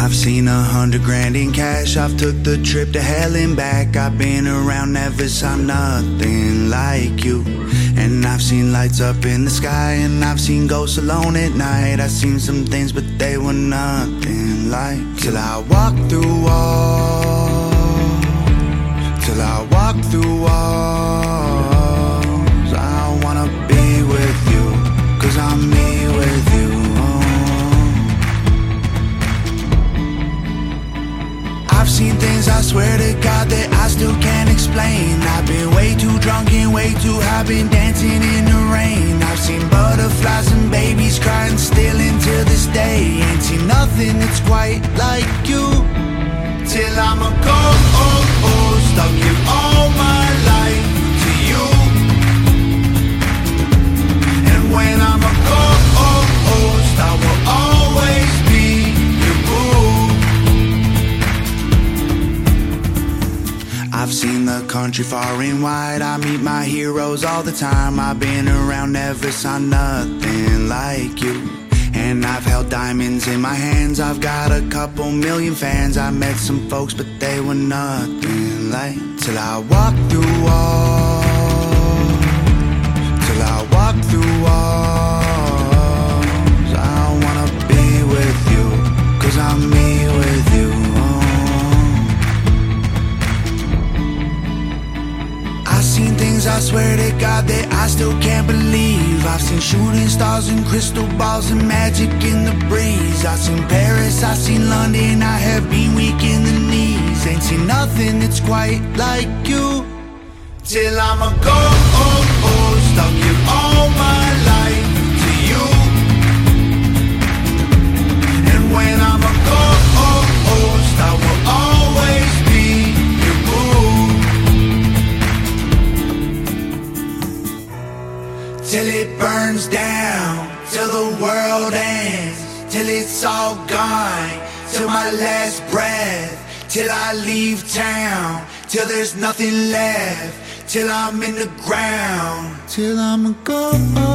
I've seen 100 grand in cash, I've took the trip to hell and back. I've been around, never saw nothing like you. And I've seen lights up in the sky, and I've seen ghosts alone at night. I've seen some things, but they were nothing like you. Till I walked through walls, till I walked through walls. I wanna be with you, 'cause I'm me with you. I've seen things, I swear to God, that I still can't explain. I've been way too drunk and way too high, been dancing in the rain. I've seen butterflies and babies crying still until this day. Ain't seen nothing that's quite like you. Till I'm a ghost, I'll give all my life to you. And when I'm a ghost, I will always be your boo. I've seen the country far and wide, I meet my heroes all the time. I've been around, never saw nothing like you. And I've held diamonds in my hands, I've got a couple million fans. I met some folks, but they were nothing like. Till I walked through walls, till I walked through walls. I wanna be with you, 'cause I'm me with you. I've seen things, I swear to God, that I still can't believe. I've seen shooting stars and crystal balls and magic in the breeze. I've seen Paris, I've seen London, I have been weak in the knees. Ain't seen nothing that's quite like you. Till I'm a ghost, I'll give all my life to you. And when I'm a ghost, I will always be your boo. Till it burns down, till the world ends, till it's all gone, till my last breath, till I leave town, till there's nothing left, till I'm in the ground, till I'm a ghost.